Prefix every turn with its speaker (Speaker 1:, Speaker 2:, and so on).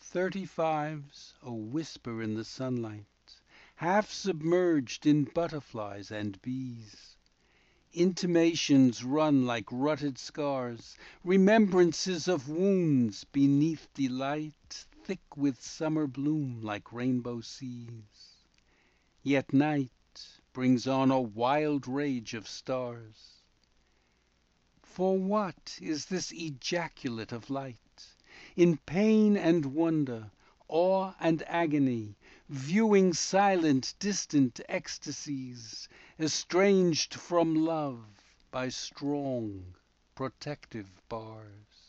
Speaker 1: 35's a whisper in the sunlight, half submerged in butterflies and bees. Intimations run like rutted scars, remembrances of wounds beneath delight, thick with summer bloom like rainbow seas. Yet night brings on a wild rage of stars. For what is this ejaculate of light? In pain and wonder, awe and agony, viewing silent, distant ecstasies, estranged from love by strong, protective bars.